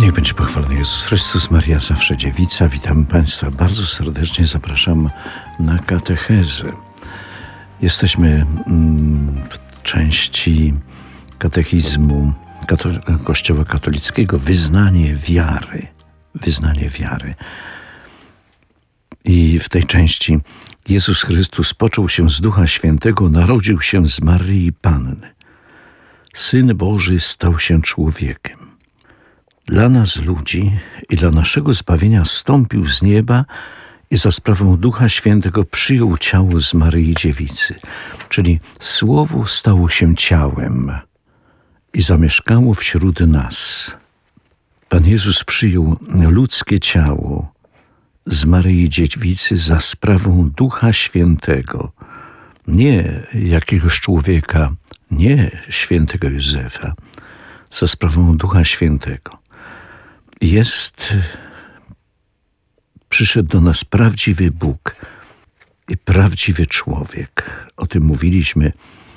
Niech będzie pochwalony Jezus Chrystus, Maria zawsze dziewica. Witam Państwa bardzo serdecznie, zapraszam na katechezę. Jesteśmy w części katechizmu Kościoła katolickiego, wyznanie wiary. I w tej części Jezus Chrystus począł się z Ducha Świętego, narodził się z Maryi Panny. Syn Boży stał się człowiekiem. Dla nas ludzi i dla naszego zbawienia zstąpił z nieba i za sprawą Ducha Świętego przyjął ciało z Maryi Dziewicy, czyli Słowo stało się ciałem i zamieszkało wśród nas. Pan Jezus przyjął ludzkie ciało z Maryi Dziewicy za sprawą Ducha Świętego, nie jakiegoś człowieka, nie świętego Józefa, za sprawą Ducha Świętego. Przyszedł do nas prawdziwy Bóg i prawdziwy człowiek. O tym mówiliśmy.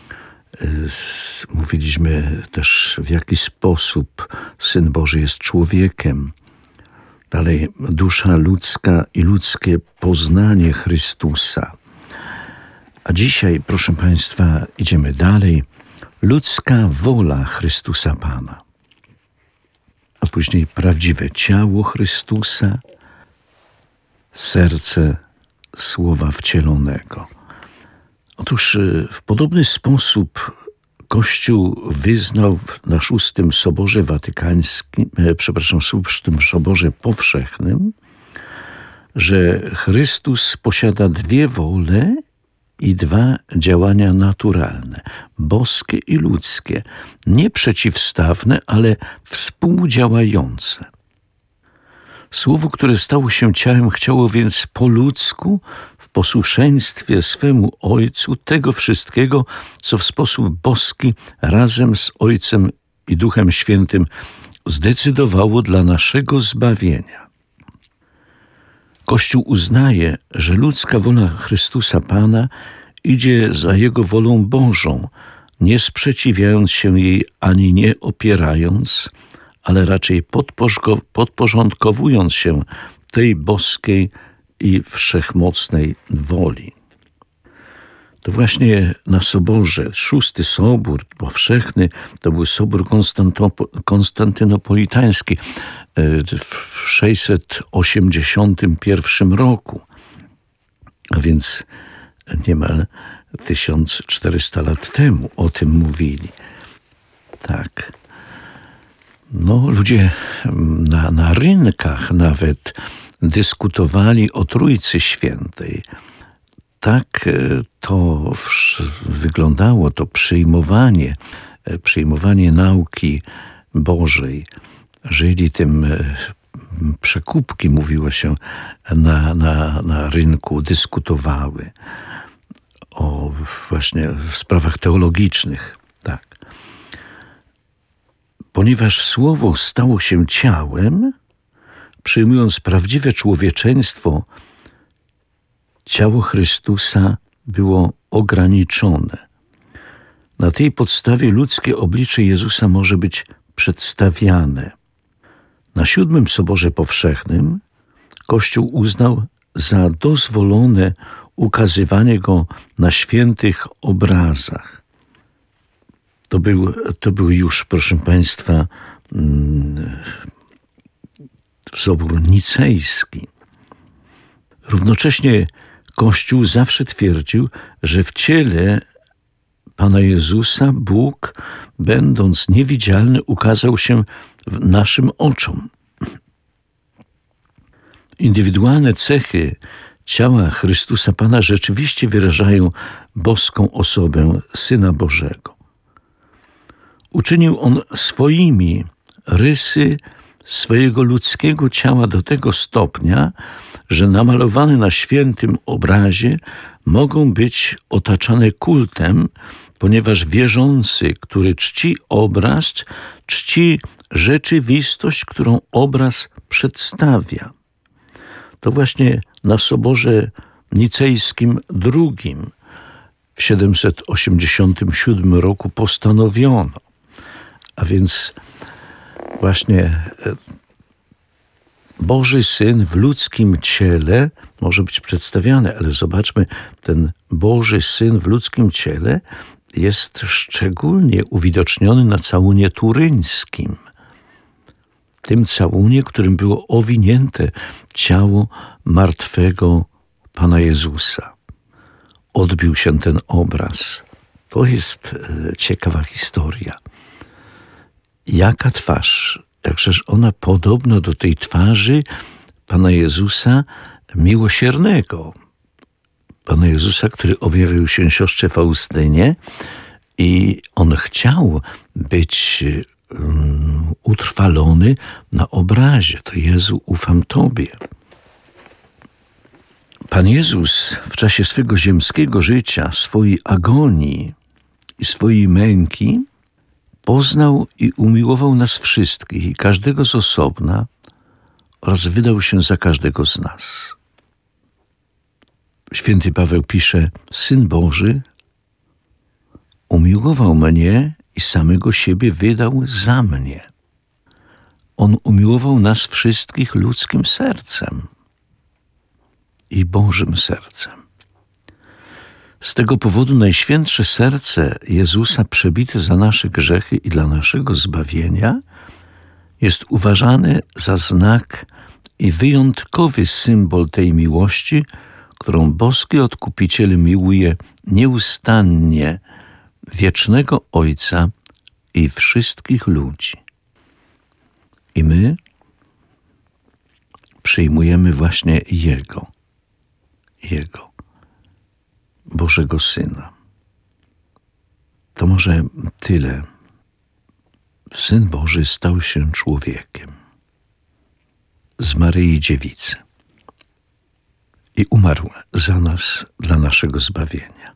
Mówiliśmy też, w jaki sposób Syn Boży jest człowiekiem. Dalej, dusza ludzka i ludzkie poznanie Chrystusa. A dzisiaj, proszę Państwa, idziemy dalej. Ludzka wola Chrystusa Pana. A później prawdziwe ciało Chrystusa, serce Słowa wcielonego. Otóż w podobny sposób Kościół wyznał na VI Soborze Watykańskim, VI Soborze Powszechnym, że Chrystus posiada dwie wole i dwa działania naturalne, boskie i ludzkie, nie przeciwstawne, ale współdziałające. Słowo, które stało się ciałem, chciało więc po ludzku, w posłuszeństwie swemu Ojcu, tego wszystkiego, co w sposób boski razem z Ojcem i Duchem Świętym zdecydowało dla naszego zbawienia. Kościół uznaje, że ludzka wola Chrystusa Pana idzie za Jego wolą Bożą, nie sprzeciwiając się jej ani nie opierając, ale raczej podporządkowując się tej boskiej i wszechmocnej woli. To właśnie na Soborze, VI Sobór Powszechny, to był Sobór konstantynopolitański w 681 roku, a więc niemal 1400 lat temu o tym mówili. Tak. Ludzie na rynkach nawet dyskutowali o Trójcy Świętej. Tak to wyglądało, to przyjmowanie nauki Bożej. Żyli tym przekupki, mówiło się, na rynku, dyskutowały o właśnie sprawach teologicznych. Tak. Ponieważ Słowo stało się ciałem, przyjmując prawdziwe człowieczeństwo, ciało Chrystusa było ograniczone. Na tej podstawie ludzkie oblicze Jezusa może być przedstawiane. Na VII Soborze Powszechnym Kościół uznał za dozwolone ukazywanie Go na świętych obrazach. To był już, proszę Państwa, Sobór Nicejski. Równocześnie Kościół zawsze twierdził, że w ciele Pana Jezusa Bóg, będąc niewidzialny, ukazał się naszym oczom. Indywidualne cechy ciała Chrystusa Pana rzeczywiście wyrażają boską osobę Syna Bożego. Uczynił On swoimi rysy swojego ludzkiego ciała do tego stopnia, że namalowane na świętym obrazie mogą być otaczane kultem, ponieważ wierzący, który czci obraz, czci rzeczywistość, którą obraz przedstawia. To właśnie na Soborze Nicejskim II w 787 roku postanowiono, a więc właśnie Boży Syn w ludzkim ciele może być przedstawiany, ale zobaczmy, ten Boży Syn w ludzkim ciele jest szczególnie uwidoczniony na całunie turyńskim. Tym całunie, którym było owinięte ciało martwego Pana Jezusa. Odbił się ten obraz. To jest ciekawa historia. Jaka twarz, jakżeż ona podobna do tej twarzy Pana Jezusa miłosiernego. Pana Jezusa, który objawił się siostrze Faustynie i on chciał być utrwalony na obrazie. To Jezu, ufam Tobie. Pan Jezus w czasie swego ziemskiego życia, swojej agonii i swojej męki poznał i umiłował nas wszystkich i każdego z osobna oraz wydał się za każdego z nas. Święty Paweł pisze: Syn Boży umiłował mnie i samego siebie wydał za mnie. On umiłował nas wszystkich ludzkim sercem i Bożym sercem. Z tego powodu najświętsze serce Jezusa przebite za nasze grzechy i dla naszego zbawienia jest uważane za znak i wyjątkowy symbol tej miłości, którą boski Odkupiciel miłuje nieustannie wiecznego Ojca i wszystkich ludzi. I my przyjmujemy właśnie Jego, Bożego Syna. To może tyle. Syn Boży stał się człowiekiem z Maryi Dziewicy i umarł za nas dla naszego zbawienia.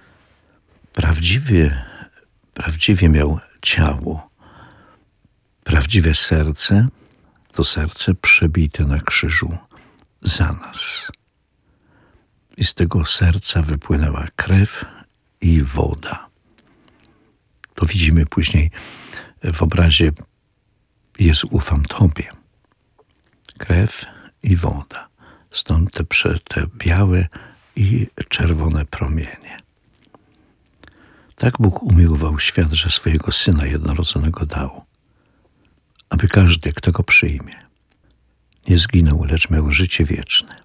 Prawdziwie miał ciało, prawdziwe serce, to serce przebite na krzyżu za nas. I z tego serca wypłynęła krew i woda. To widzimy później w obrazie Jezu, ufam Tobie. Krew i woda. Stąd te białe i czerwone promienie. Tak Bóg umiłował świat, że swojego Syna jednorodzonego dał, aby każdy, kto Go przyjmie, nie zginął, lecz miał życie wieczne.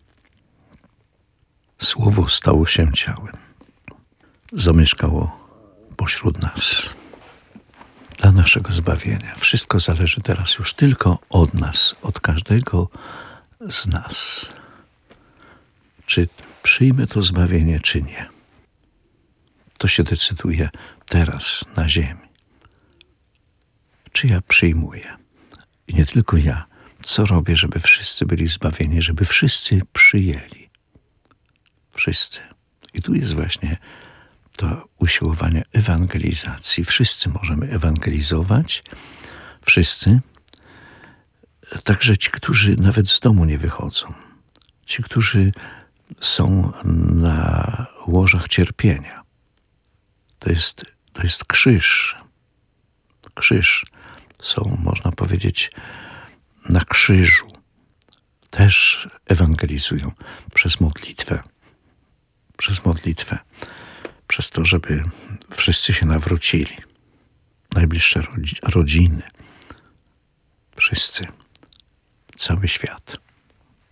Słowo stało się ciałem. Zamieszkało pośród nas. Dla naszego zbawienia. Wszystko zależy teraz już tylko od nas, od każdego z nas. Czy przyjmę to zbawienie, czy nie? To się decyduje teraz na ziemi. Czy ja przyjmuję? I nie tylko ja. Co robię, żeby wszyscy byli zbawieni, żeby wszyscy przyjęli? Wszyscy. I tu jest właśnie to usiłowanie ewangelizacji. Wszyscy możemy ewangelizować. Wszyscy. Także ci, którzy nawet z domu nie wychodzą. Ci, którzy są na łożach cierpienia. To jest krzyż. Krzyż. Są, można powiedzieć, na krzyżu. Też ewangelizują przez modlitwę. Przez to, żeby wszyscy się nawrócili. Najbliższe rodziny. Wszyscy. Cały świat.